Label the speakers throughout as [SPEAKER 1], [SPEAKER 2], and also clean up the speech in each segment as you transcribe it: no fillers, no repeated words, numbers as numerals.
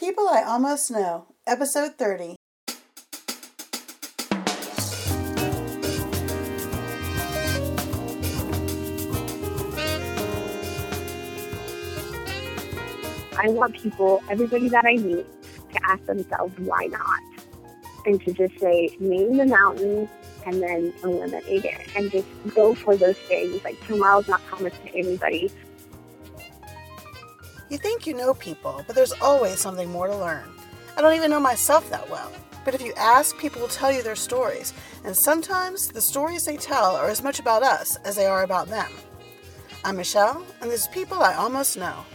[SPEAKER 1] People I Almost Know, Episode 30.
[SPEAKER 2] I want everybody that I meet, to ask themselves, why not? And to just say, name the mountain and then eliminate it. And just go for those things. Like, tomorrow's not promised to anybody.
[SPEAKER 1] You think you know people, but there's always something more to learn. I don't even know myself that well. But if you ask, people will tell you their stories. And sometimes the stories they tell are as much about us as they are about them. I'm Michelle, and this is People I Almost Know.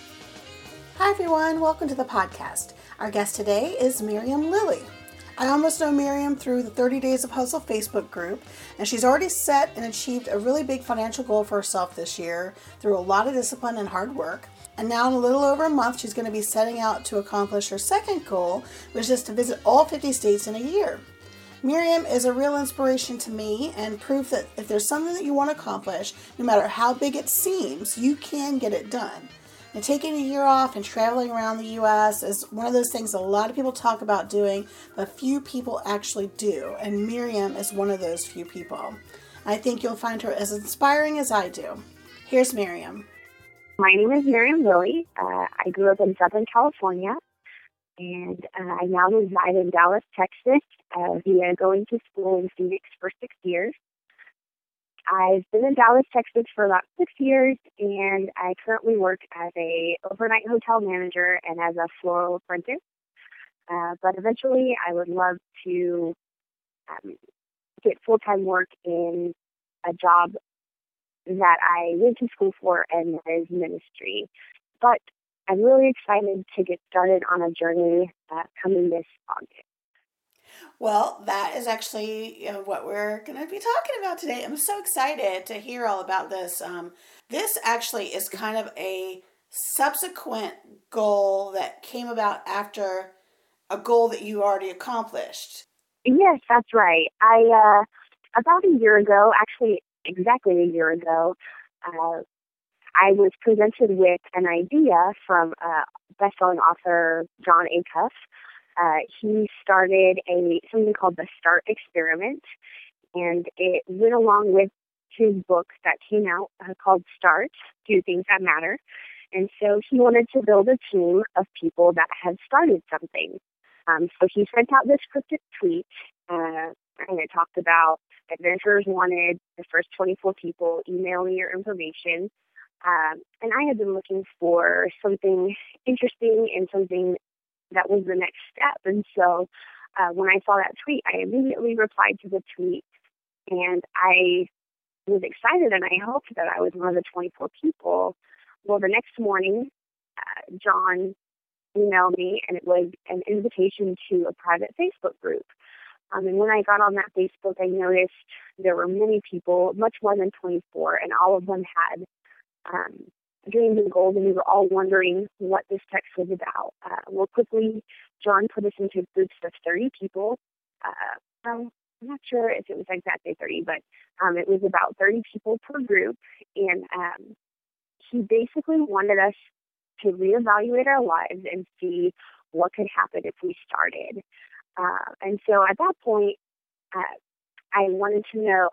[SPEAKER 1] Hi everyone, welcome to the podcast. Our guest today is Miriam Lilly. I almost know Miriam through the 30 Days of Hustle Facebook group, and she's already set and achieved a really big financial goal for herself this year through a lot of discipline and hard work. And now in a little over a month, she's going to be setting out to accomplish her second goal, which is to visit all 50 states in a year. Miriam is a real inspiration to me and proof that if there's something that you want to accomplish, no matter how big it seems, you can get it done. And taking a year off and traveling around the U.S. is one of those things a lot of people talk about doing, but few people actually do. And Miriam is one of those few people. I think you'll find her as inspiring as I do. Here's Miriam.
[SPEAKER 2] My name is Miriam Lilly. I grew up in Southern California, and I now reside in Dallas, Texas, via going to school in Phoenix for 6 years. I've been in Dallas, Texas for about 6 years, and I currently work as a overnight hotel manager and as a floral apprentice. But eventually, I would love to get full-time work in a job that I went to school for, and that is ministry. But I'm really excited to get started on a journey coming this August.
[SPEAKER 1] Well, that is actually what we're going to be talking about today. I'm so excited to hear all about this. This actually is kind of a subsequent goal that came about after a goal that you already accomplished.
[SPEAKER 2] Yes, that's right. I about a year ago, actually exactly a year ago, I was presented with an idea from best-selling author Jon Acuff. He started something called the START Experiment, and it went along with his book that came out called Start, Do Things That Matter. And so he wanted to build a team of people that had started something. So he sent out this cryptic tweet, and it talked about adventurers wanted the first 24 people, email me your information. And I had been looking for something interesting and something that was the next step. And so when I saw that tweet, I immediately replied to the tweet, and I was excited, and I hoped that I was one of the 24 people. Well, the next morning, John emailed me, and it was an invitation to a private Facebook group. And when I got on that Facebook, I noticed there were many people, much more than 24, and all of them had dreams and goals, and we were all wondering what this text was about. Well, quickly, John put us into groups of 30 people. I'm not sure if it was exactly 30, but it was about 30 people per group, and he basically wanted us to reevaluate our lives and see what could happen if we started. And so at that point, I wanted to know,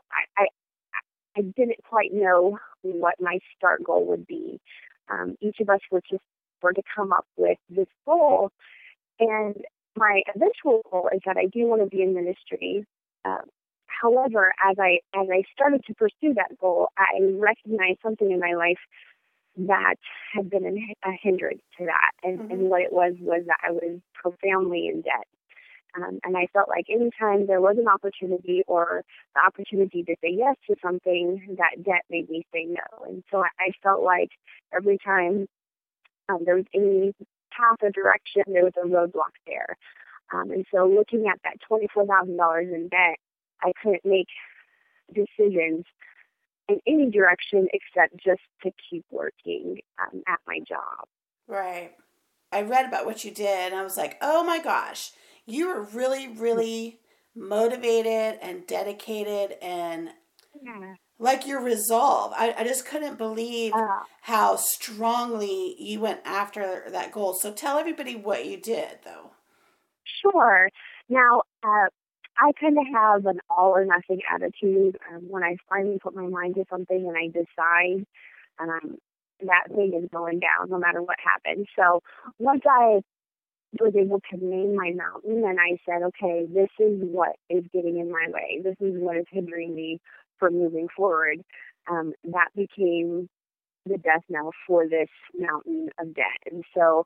[SPEAKER 2] I didn't quite know what my start goal would be. Each of us were to come up with this goal. And my eventual goal is that I do want to be in ministry. However, as I started to pursue that goal, I recognized something in my life that had been a hindrance to that. And what it was that I was profoundly in debt. And I felt like anytime there was an opportunity or the opportunity to say yes to something, that debt made me say no. And so I felt like every time there was any path or direction, there was a roadblock there. And so looking at that $24,000 in debt, I couldn't make decisions in any direction except just to keep working at my job.
[SPEAKER 1] Right. I read about what you did, and I was like, oh my gosh. You were really, really motivated and dedicated and Like your resolve. I just couldn't believe
[SPEAKER 2] Uh,
[SPEAKER 1] how strongly you went after that goal. So tell everybody what you did, though.
[SPEAKER 2] sure. Now, I kind of have an all or nothing attitude. When I finally put my mind to something and I decide, um, that thing is going down no matter what happens. So once I was able to name my mountain and I said, okay, this is what is getting in my way. This is what is hindering me from moving forward. That became the death knell for this mountain of debt. And so,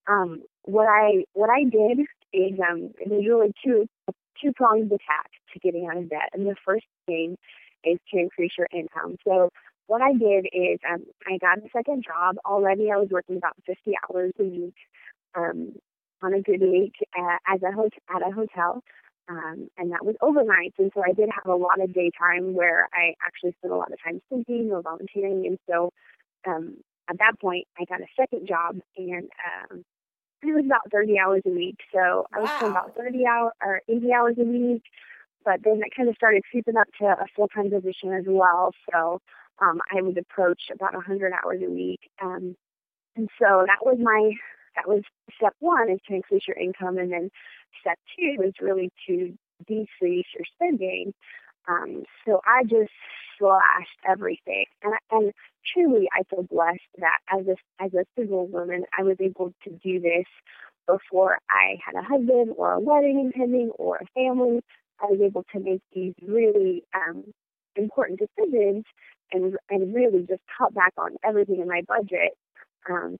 [SPEAKER 2] what I did is, there's really two prongs attack to getting out of debt. And the first thing is to increase your income. So what I did is, I got a second job. Already I was working about 50 hours a week, um, on a good week, at a hotel. And that was overnight. And so I did have a lot of daytime where I actually spent a lot of time sleeping or volunteering. And so, um, at that point, I got a second job, and it was about 30 hours a week. So I was spending
[SPEAKER 1] Wow.
[SPEAKER 2] about 30 hours or 80 hours a week. But then that kind of started creeping up to a full-time position as well. So, I would approach about 100 hours a week. And so that was step one, is to increase your income. And then step two is really to decrease your spending. So I just slashed everything. And truly, I feel blessed that as a single woman, I was able to do this before I had a husband or a wedding impending or a family. I was able to make these really, important decisions and really just cut back on everything in my budget. Um,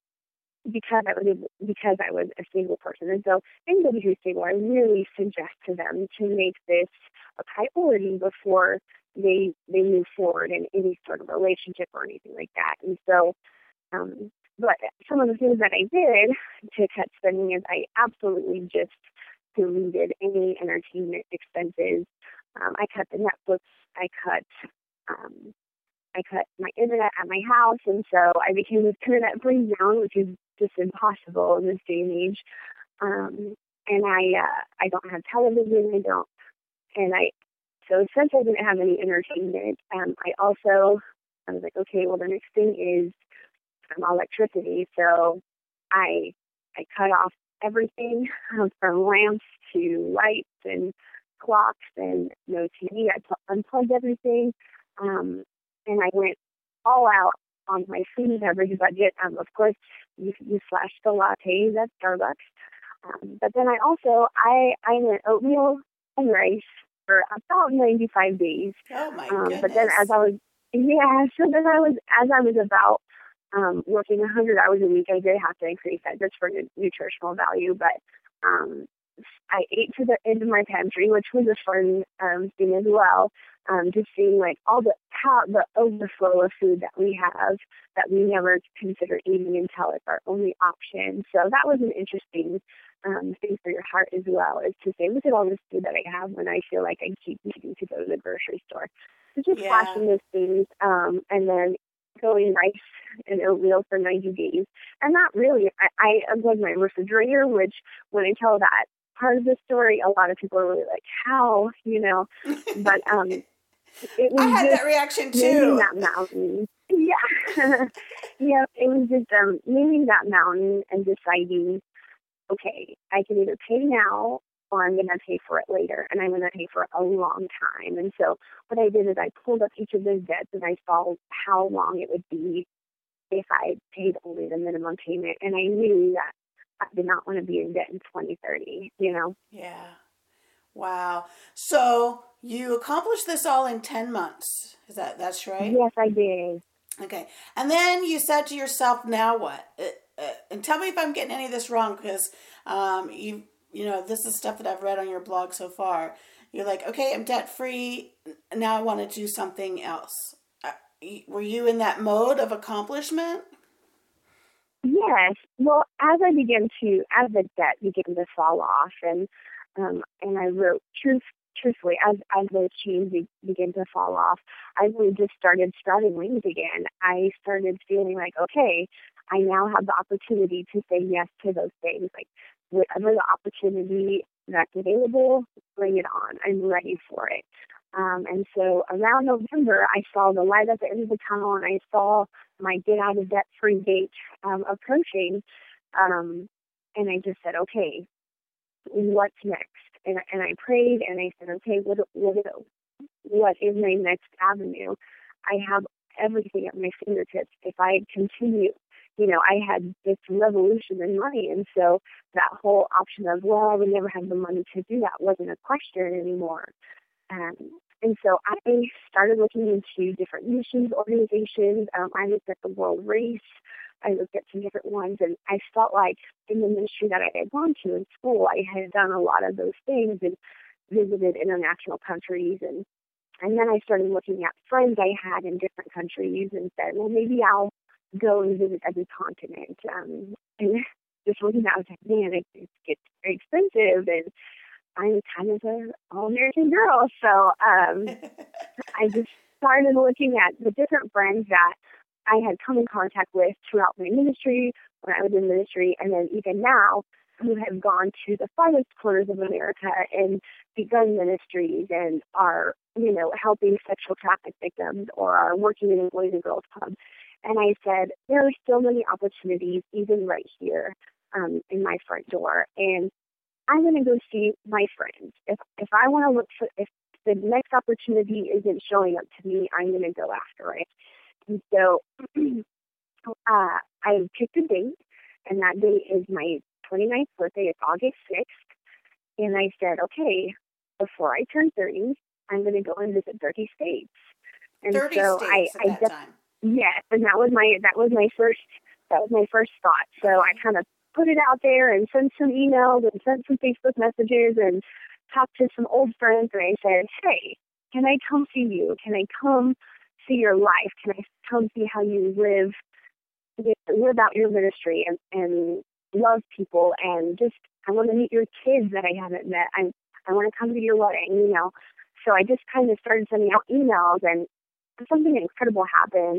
[SPEAKER 2] because I was a single person. And so anybody who's single, I really suggest to them to make this a priority before they move forward in any sort of relationship or anything like that. And so, but some of the things that I did to cut spending is I absolutely just deleted any entertainment expenses. I cut the Netflix. I cut um, I cut my internet at my house, and so I became this internet free zone, which is just impossible in this day and age. And I don't have television. And I so since I didn't have any entertainment, I was like, okay, well the next thing is, electricity. So I I cut off everything, from lamps to lights and clocks and no TV. Unplugged everything. Um, and I went all out on my food and beverage budget. Of course, you flashed the lattes at Starbucks. But then I went oatmeal and rice for about 95 days.
[SPEAKER 1] Oh my
[SPEAKER 2] But then
[SPEAKER 1] goodness.
[SPEAKER 2] so then as I was about, working 100 hours a week, I did have to increase that just for nutritional value. But um, I ate to the end of my pantry, which was a fun, thing as well. Just seeing like the overflow of food that we have that we never consider eating until it's our only option. So that was an interesting, thing for your heart as well, is to say, look at all this food that I have when I feel like I keep needing to go to the grocery store. So just
[SPEAKER 1] Yeah.
[SPEAKER 2] flashing those things, and then going rice and oatmeal for 90 days. And that really, I unplugged my refrigerator, which when I tell that part of the story, a lot of people are really like, how, but it
[SPEAKER 1] I
[SPEAKER 2] was
[SPEAKER 1] had
[SPEAKER 2] just
[SPEAKER 1] that reaction
[SPEAKER 2] naming
[SPEAKER 1] too.
[SPEAKER 2] that mountain. Yeah. Yeah, it was just, naming that mountain and deciding, okay, I can either pay now or I'm going to pay for it later, and I'm going to pay for it a long time. And so what I did is I pulled up each of those debts and I saw how long it would be if I paid only the minimum payment. And I knew that I did not want to be in debt in 2030.
[SPEAKER 1] Yeah. Wow. So you accomplished this all in 10 months. That's right?
[SPEAKER 2] Yes, I did.
[SPEAKER 1] Okay. And then you said to yourself, now what? And tell me if I'm getting any of this wrong, because this is stuff that I've read on your blog so far. You're like, okay, I'm debt free. Now I want to do something else. Were you in that mode of accomplishment?
[SPEAKER 2] Yes. Well, as the debt began to fall off, and I wrote truthfully, as those chains began to fall off, I really just started sprouting wings again. I started feeling like, okay, I now have the opportunity to say yes to those things. Like, whatever the opportunity that's available, bring it on. I'm ready for it. And so around November, I saw the light at the end of the tunnel, and I saw my get out of debt free date approaching. And I just said, okay, what's next? And I prayed, and I said, okay, what is my next avenue? I have everything at my fingertips. If I continue, I had this revolution in money, and so that whole option of, well, I would never have the money to do that wasn't a question anymore. And so I started looking into different missions organizations. I looked at the World Race. I looked at some different ones, and I felt like in the ministry that I had gone to in school, I had done a lot of those things and visited international countries. And then I started looking at friends I had in different countries and said, well, maybe I'll go and visit every continent. And just looking at it, I was like, man, it gets very expensive, and I'm kind of an all-American girl. So I just started looking at the different friends that I had come in contact with throughout my ministry, when I was in ministry, and then even now, who have gone to the farthest corners of America and begun ministries and are, helping sexual traffic victims or are working in a Boys and Girls Club. And I said, there are so many opportunities, even right here in my front door. And I'm going to go see my friends. If I want to look for, if the next opportunity isn't showing up to me, I'm going to go after it. And so I picked a date, and that date is my 29th birthday. It's August 6th. And I said, okay, before I turn 30, I'm going to go and visit 30 states. And
[SPEAKER 1] 30
[SPEAKER 2] so
[SPEAKER 1] states at that time.
[SPEAKER 2] Yes, and that was my first thought. So I kind of put it out there and sent some emails and sent some Facebook messages and talked to some old friends, and I said, hey, can I come see you? Can I come see your life? Can I come see how you live out your ministry and love people, and just I want to meet your kids that I haven't met. I want to come to your wedding, So I just kind of started sending out emails, and something incredible happened.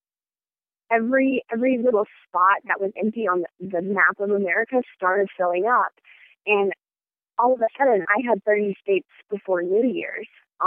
[SPEAKER 2] Every little spot that was empty on the map of America started filling up. And all of a sudden, I had 30 states before New Year's,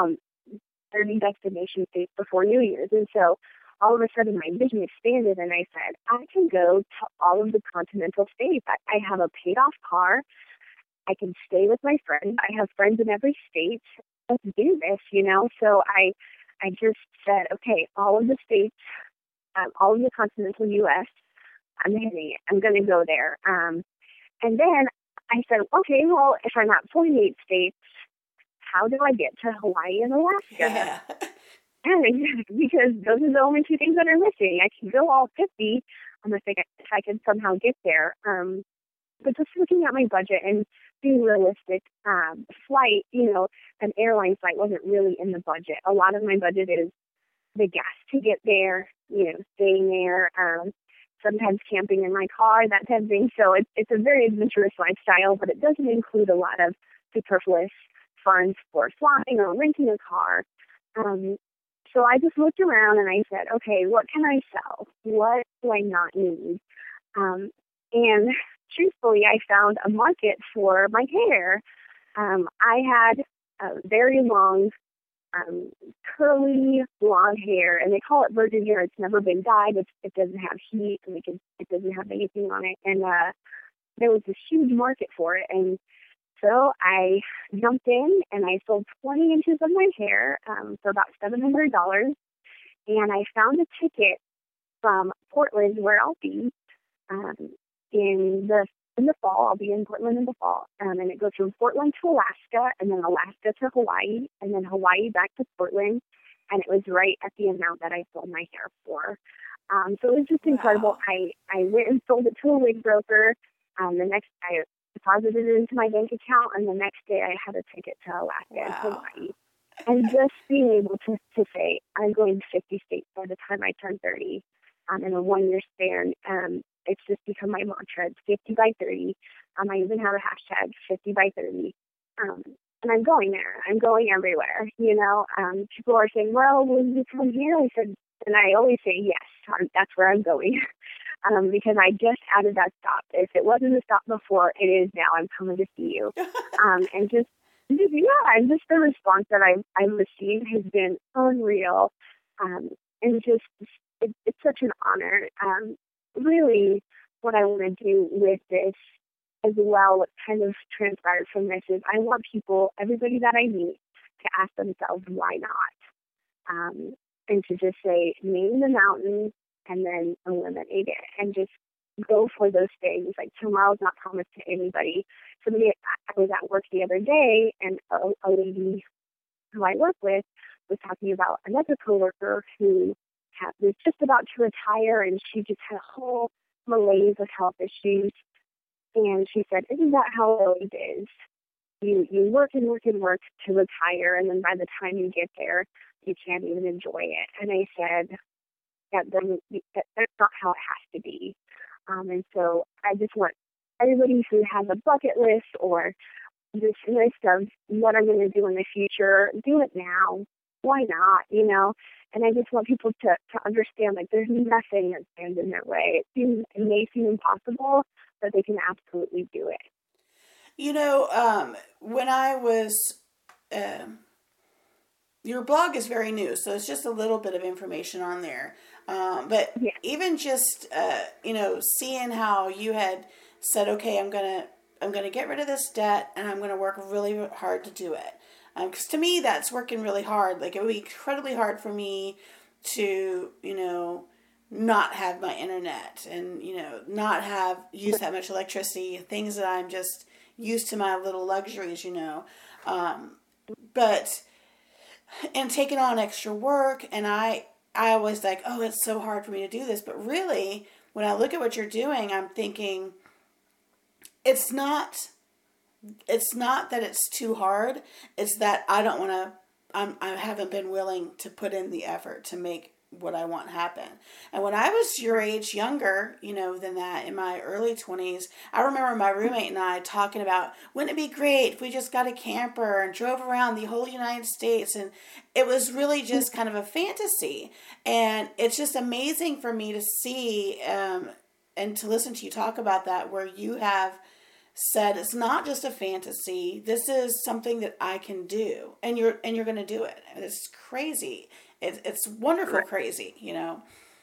[SPEAKER 2] 30 destination states before New Year's. And so all of a sudden, my vision expanded, and I said, I can go to all of the continental states. I have a paid-off car. I can stay with my friends. I have friends in every state. Let's do this, So I just said, okay, all of the states, all of the continental U.S., I'm going to go there. And then I said, okay, well, if I'm at 48 states, how do I get to Hawaii and Alaska?
[SPEAKER 1] Yeah.
[SPEAKER 2] And because those are the only two things that are missing. I can go all 50 if I can somehow get there. But just looking at my budget and being realistic, flight, an airline flight wasn't really in the budget. A lot of my budget is the gas to get there, staying there, sometimes camping in my car, that type of thing. So it's a very adventurous lifestyle, but it doesn't include a lot of superfluous funds for flying or renting a car. So I just looked around and I said, okay, what can I sell? What do I not need? And truthfully, I found a market for my hair. I had a very long, curly blonde hair, and they call it virgin hair. It's never been dyed. It doesn't have heat, and it doesn't have anything on it. And there was this huge market for it. And so I jumped in, and I sold 20 inches of my hair for about $700. And I found a ticket from Portland, where I'll be in the fall. I'll be in Portland in the fall. And it goes from Portland to Alaska, and then Alaska to Hawaii, and then Hawaii back to Portland. And it was right at the amount that I sold my hair for. So it was just incredible.
[SPEAKER 1] Wow.
[SPEAKER 2] I went and sold it to a wig broker. The next I deposited it into my bank account, and the next day I had a ticket to Alaska and Hawaii. And just being able to say, I'm going to 50 states by the time I turn 30 in a 1-year span, it's just become my mantra. It's 50 by 30. I even have a hashtag 50 by 30. And I'm going there. I'm going everywhere. People are saying, well, will you come here? I said, and I always say, yes, that's where I'm going. Because I just added that stop. If it wasn't a stop before, it is now. I'm coming to see you. And just and just the response that I've received has been unreal. And just, it's such an honor. Really, what I want to do with this as well, what kind of transpired from this is I want people, everybody that I meet, to ask themselves, why not? And to just say, name the mountain and then eliminate it and just go for those things. Like tomorrow's not promised to anybody. Somebody, I was at work the other day and a lady who I work with was talking about another coworker who was just about to retire and she just had a whole malaise of health issues. And she said, isn't that how it is? You work and work and work to retire, and then by the time you get there, you can't even enjoy it. And I said, that's not how it has to be. And so I just want everybody who has a bucket list or this list of what I'm going to do in the future, do it now. Why not, And I just want people to understand, like, there's nothing that stands in their way. It may seem impossible, but they can absolutely do it.
[SPEAKER 1] When I was, your blog is very new, so it's just a little bit of information on there. But
[SPEAKER 2] yeah.
[SPEAKER 1] even just, seeing how you had said, okay, I'm gonna get rid of this debt, and I'm gonna work really hard to do it. Because to me, that's working really hard. Like, it would be incredibly hard for me to, not have my internet and, not have use that much electricity, things that I'm just used to my little luxuries, but, and taking on extra work. And I always like, oh, it's so hard for me to do this. But really, when I look at what you're doing, I'm thinking it's not that it's too hard. It's that I don't want to, I haven't been willing to put in the effort to make what I want happen. And when I was your age, younger, than that, in my early 20s, I remember my roommate and I talking about, wouldn't it be great if we just got a camper and drove around the whole United States? And it was really just kind of a fantasy. And it's just amazing for me to see and to listen to you talk about that, where you have said it's not just a fantasy. This is something that I can do, and you're going to do it. It's crazy. It's wonderful, crazy.
[SPEAKER 2] Yeah.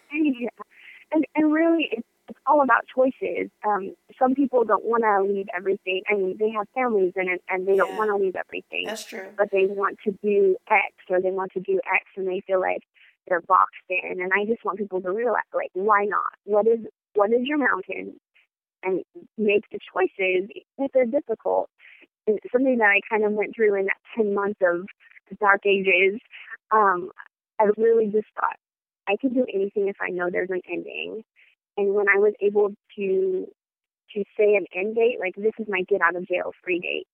[SPEAKER 2] And really, it's all about choices. Some people don't want to leave everything. I mean, they have families and they don't want to leave everything.
[SPEAKER 1] That's true.
[SPEAKER 2] But they want to do X, or they want to do X, and they feel like they're boxed in. And I just want people to realize, like, why not? What is your mountain? And make the choices if they're difficult. And something that I kind of went through in that 10 months of the dark ages, I really just thought, I can do anything if I know there's an ending. And when I was able to say an end date, like, this is my get out of jail free date,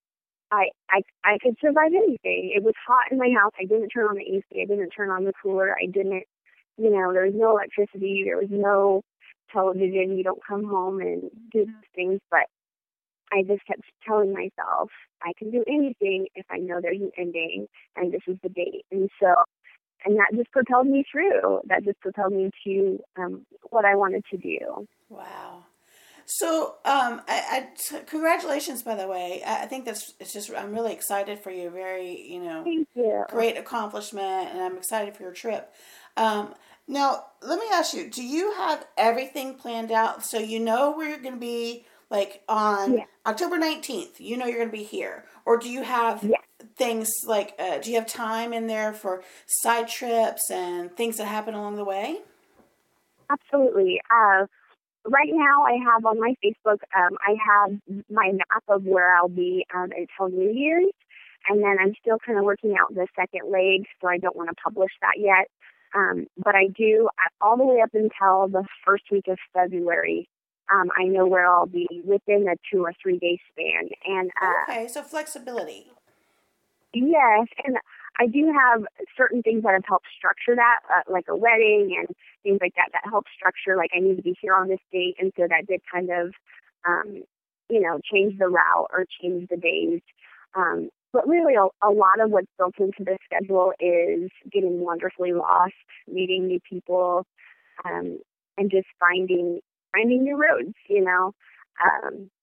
[SPEAKER 2] I could survive anything. It was hot in my house. I didn't turn on the AC. I didn't turn on the cooler. I didn't, there was no electricity. There was no television. You don't come home and do those things. But I just kept telling myself, I can do anything if I know there's an ending, and this is the date. And that just propelled me through. That just propelled me to what I wanted to do.
[SPEAKER 1] Wow. So, congratulations, by the way. I think I'm really excited for you. Very,
[SPEAKER 2] Thank you.
[SPEAKER 1] Great accomplishment, and I'm excited for your trip. Now, let me ask you, do you have everything planned out? So you know where you're going to be, like, on October 19th, you're going to be here. Or do you have things like, do you have time in there for side trips and things that happen along the way?
[SPEAKER 2] Absolutely. Right now, I have on my Facebook, I have my map of where I'll be until New Year's. And then I'm still kind of working out the second leg, so I don't want to publish that yet. But I do, all the way up until the first week of February, I know where I'll be within a 2 or 3 day span. And
[SPEAKER 1] okay, so flexibility.
[SPEAKER 2] Yes, and I do have certain things that have helped structure that, like a wedding and things like that help structure, like, I need to be here on this date, and so that did kind of, change the route or change the days. But really, a lot of what's built into the schedule is getting wonderfully lost, meeting new people, and just finding new roads,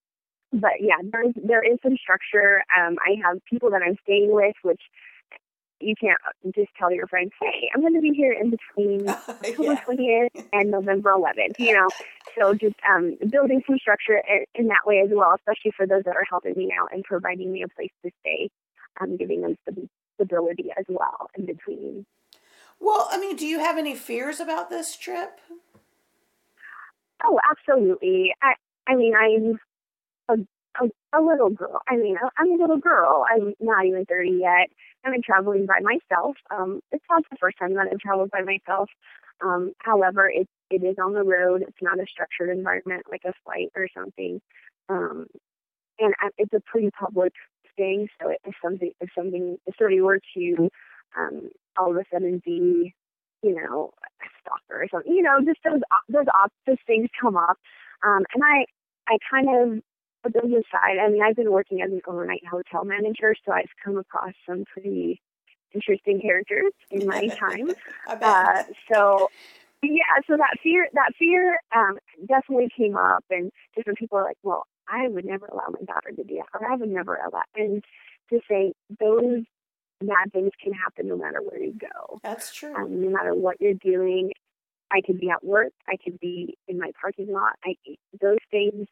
[SPEAKER 2] But yeah, there is some structure. I have people that I'm staying with, which you can't just tell your friends, hey, I'm going to be here in between October 20th and November 11th, So just building some structure in that way as well, especially for those that are helping me out and providing me a place to stay, giving them some stability as well in between.
[SPEAKER 1] Well, I mean, do you have any fears about this trip?
[SPEAKER 2] Oh, absolutely. I mean, a little girl. I mean, I'm a little girl. I'm not even 30 yet. I've been traveling by myself. It's not the first time that I've traveled by myself. However, it is on the road. It's not a structured environment like a flight or something. It's a pretty public thing. So if somebody were to all of a sudden be, a stalker or something, just those things come up. And I kind of put those aside. I mean, I've been working as an overnight hotel manager, so I've come across some pretty interesting characters in my time. So that fear definitely came up, and different people are like, well, I would never allow my daughter to do that, or I would never allow, and to say those bad things can happen no matter where you go.
[SPEAKER 1] That's true.
[SPEAKER 2] No matter what you're doing, I could be at work, I could be in my parking lot. Those things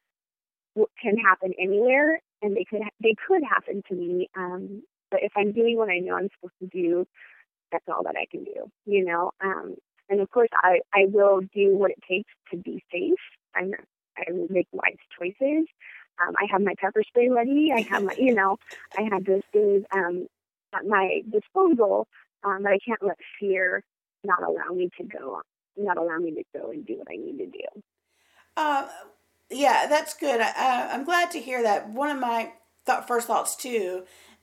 [SPEAKER 2] can happen anywhere, and they could happen to me. But if I'm doing what I know I'm supposed to do, that's all that I can do, And of course, I will do what it takes to be safe. I will make wise choices. I have my pepper spray ready. I have my, I have those things at my disposal, but I can't let fear not allow me to go and do what I need to do.
[SPEAKER 1] Yeah, that's good. I'm glad to hear that. One of my first thoughts too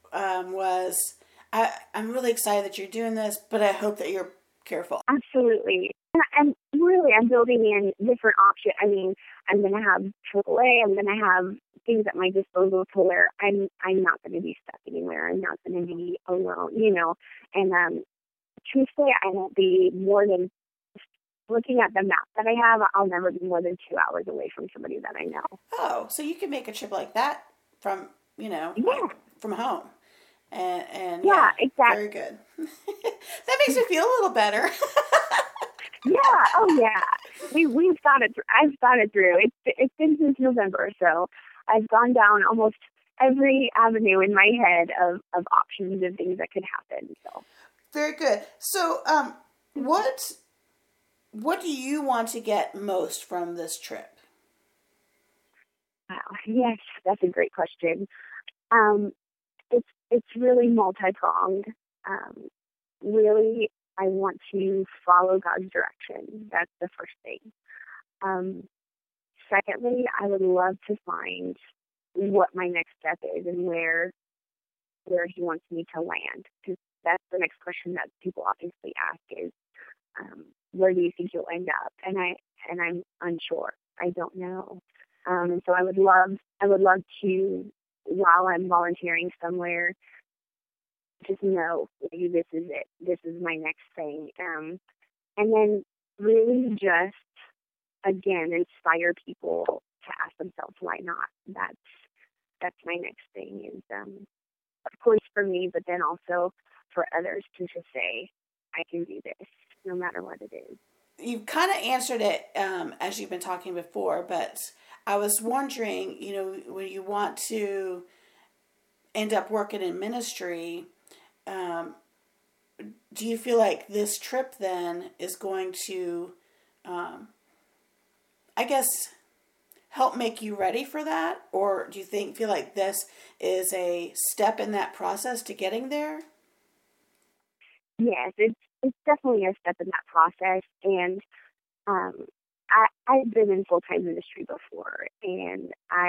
[SPEAKER 1] was I'm really excited that you're doing this, but I hope that you're careful.
[SPEAKER 2] Absolutely. And really, I'm building in different options. I mean, I'm going to have AAA. I'm going to have things at my disposal to where I'm not going to be stuck anywhere. I'm not going to be alone, And truthfully, I won't be more than, looking at the map that I have, I'll never be more than 2 hours away from somebody that I know.
[SPEAKER 1] Oh, so you can make a trip like that from, from home. And
[SPEAKER 2] yeah, exactly.
[SPEAKER 1] Very good. That makes me feel a little better.
[SPEAKER 2] Yeah. Oh, yeah. We've thought it. I've thought it through. It's been since November, so I've gone down almost every avenue in my head of options and things that could happen. So
[SPEAKER 1] very good. So, what do you want to get most from this trip?
[SPEAKER 2] Wow. Yes, that's a great question. It's really multi-pronged. Really, I want to follow God's direction. That's the first thing. Secondly, I would love to find what my next step is and where He wants me to land. Because that's the next question that people obviously ask is, where do you think you'll end up? And I'm unsure. I don't know. And so I would love to, while I'm volunteering somewhere, just know maybe this is it. This is my next thing. And then really just, again, inspire people to ask themselves, why not? That's my next thing is, of course, for me, but then also for others to just say, I can do this no matter what it is.
[SPEAKER 1] You've kind of answered it as you've been talking before, but I was wondering, when you want to end up working in ministry, do you feel like this trip then is going to, I guess, help make you ready for that? Or do you feel like this is a step in that process to getting there?
[SPEAKER 2] Yes, it's definitely a step in that process. And I've been in full-time ministry before, and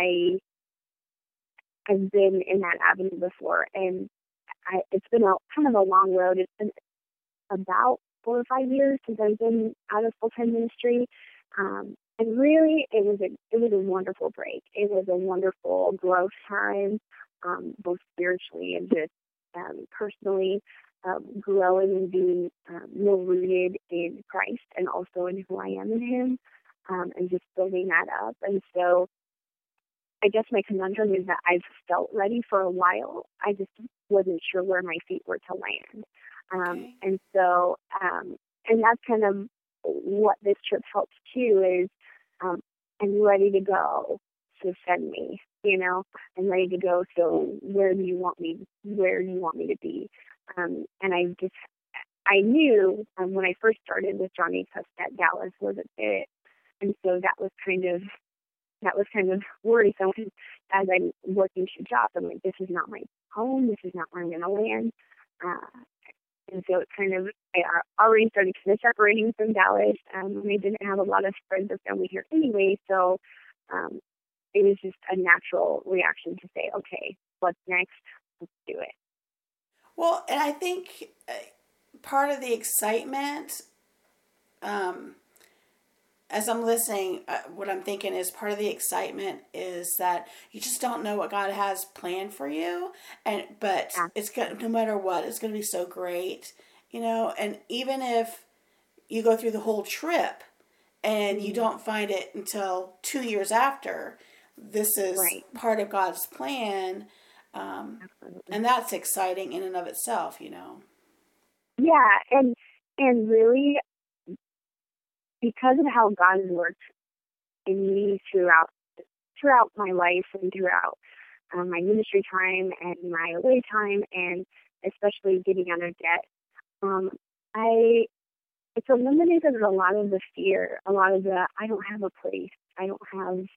[SPEAKER 2] I've been in that avenue before, and it's been kind of a long road. It's been about 4 or 5 years since I've been out of full-time ministry, and really it was a wonderful break. It was a wonderful growth time, both spiritually and just personally, growing and being more rooted in Christ and also in who I am in Him, and just building that up. And so I guess my conundrum is that I've felt ready for a while. I just wasn't sure where my feet were to land.
[SPEAKER 1] Okay.
[SPEAKER 2] And so, and that's kind of what this trip helps too is, I'm ready to go, so send me, I'm ready to go. So where do you want me to be? And I knew when I first started with Johnny Cuss that Dallas wasn't it. And so that was kind of worrisome as I'm working two jobs. I'm like, this is not my home. This is not where I'm going to land. And so it I already started kind of separating from Dallas. And I didn't have a lot of friends or family here anyway. So it was just a natural reaction to say, okay, what's next? Let's do it.
[SPEAKER 1] Well, and I think part of the excitement, as I'm listening, what I'm thinking is part of the excitement is that you just don't know what God has planned for you, but it's going no matter what, it's going to be so great, And even if you go through the whole trip and you don't find it until 2 years after, this is part of God's plan, and that's exciting in and of itself,
[SPEAKER 2] Yeah, and really, because of how God has worked in me throughout my life and throughout my ministry time and my away time, and especially getting out of debt, it's eliminated a lot of the fear, a lot of the I don't have a place, I don't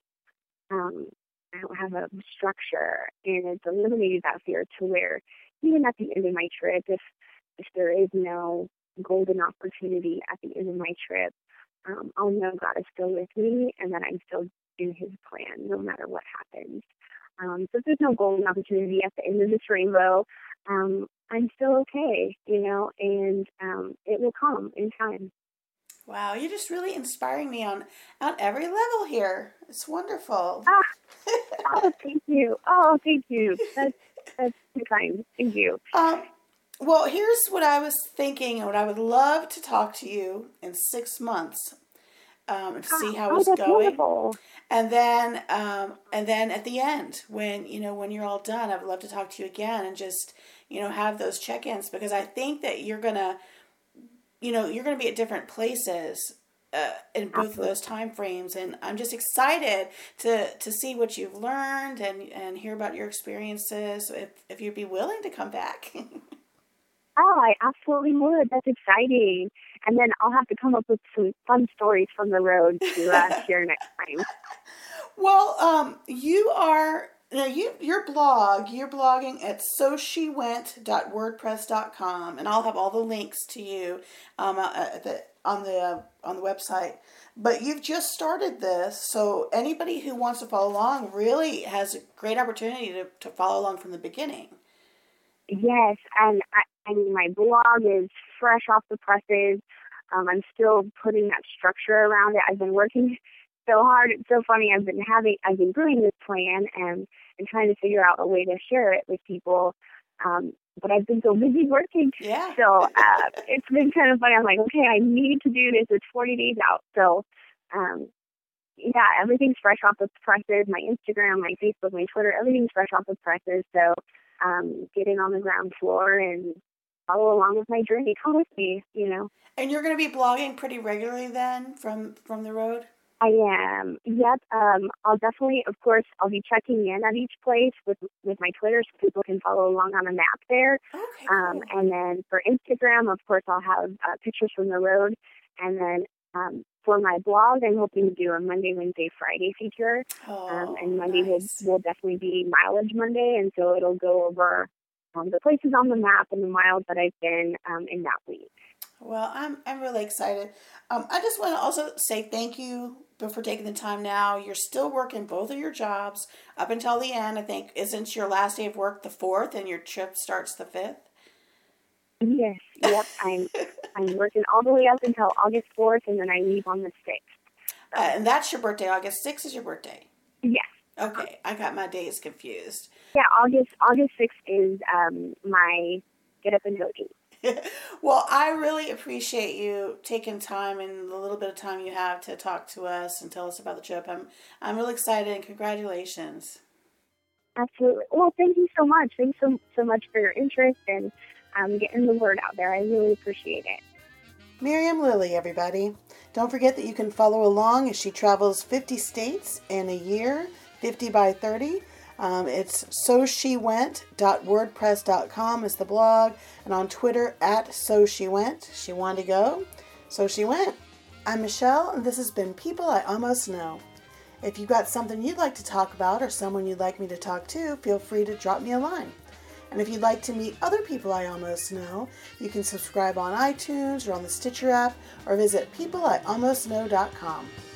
[SPEAKER 2] have a structure, and it's eliminated that fear to where even at the end of my trip, if there is no golden opportunity at the end of my trip, I'll know God is still with me and that I'm still in His plan no matter what happens. So if there's no golden opportunity at the end of this rainbow, I'm still okay, and it will come in time.
[SPEAKER 1] Wow, you're just really inspiring me on every level here. It's wonderful.
[SPEAKER 2] Oh, thank you. Oh, thank you. That's too kind. Thank you.
[SPEAKER 1] Well, here's what I was thinking, and what I would love to talk to you in 6 months, to see how it's
[SPEAKER 2] that's
[SPEAKER 1] going.
[SPEAKER 2] Wonderful.
[SPEAKER 1] And then at the end, when when you're all done, I'd love to talk to you again and just have those check-ins, because I think that you're gonna be at different places in both of those time frames, and I'm just excited to see what you've learned and hear about your experiences. If you'd be willing to come back.
[SPEAKER 2] Oh, I absolutely would. That's exciting. And then I'll have to come up with some fun stories from the road to share next time.
[SPEAKER 1] Well, your blog, you're blogging at soshiwent.wordpress.com, and I'll have all the links to you on the website. But you've just started this, so anybody who wants to follow along really has a great opportunity to follow along from the beginning.
[SPEAKER 2] Yes, and I mean, my blog is fresh off the presses. I'm still putting that structure around it. I've been working so hard. It's so funny. I've been doing this plan and trying to figure out a way to share it with people. But I've been so busy working.
[SPEAKER 1] Yeah.
[SPEAKER 2] So it's been kind of funny. I'm like, okay, I need to do this. It's 40 days out. So, yeah, everything's fresh off the presses. My Instagram, my Facebook, my Twitter, everything's fresh off the presses. So, getting on the ground floor and follow along with my journey. Come with me,
[SPEAKER 1] And you're going to be blogging pretty regularly then from the road?
[SPEAKER 2] I am. Yep. I'll definitely, of course, I'll be checking in at each place with my Twitter so people can follow along on a map there.
[SPEAKER 1] Okay, cool.
[SPEAKER 2] And then for Instagram, of course, I'll have pictures from the road. And then for my blog, I'm hoping to do a Monday, Wednesday, Friday feature. And Monday
[SPEAKER 1] nice.
[SPEAKER 2] will definitely be Mileage Monday. And so it'll go over the places on the map and the miles that I've been in that week.
[SPEAKER 1] Well, I'm really excited. I just want to also say thank you for taking the time now. You're still working both of your jobs up until the end. I think, isn't your last day of work the 4th and your trip starts the 5th?
[SPEAKER 2] Yes. Yep. I'm working all the way up until August 4th, and then I leave on the 6th. So.
[SPEAKER 1] And that's your birthday. August 6th is your birthday.
[SPEAKER 2] Yes.
[SPEAKER 1] Okay, I got my days confused.
[SPEAKER 2] Yeah, August 6th is my get up and go date.
[SPEAKER 1] Well, I really appreciate you taking time and the little bit of time you have to talk to us and tell us about the trip. I'm really excited and congratulations.
[SPEAKER 2] Absolutely. Well, thank you so much. Thanks so much for your interest and getting the word out there. I really appreciate it.
[SPEAKER 1] Miriam Lilly, everybody. Don't forget that you can follow along as she travels 50 states in a year, 50 by 30. It's soshewent.wordpress.com is the blog, and on Twitter at SoSheWent. She wanted to go, so she went. I'm Michelle, and this has been People I Almost Know. If you've got something you'd like to talk about or someone you'd like me to talk to, feel free to drop me a line. And if you'd like to meet other people I almost know, you can subscribe on iTunes or on the Stitcher app or visit peopleIalmostKnow.com.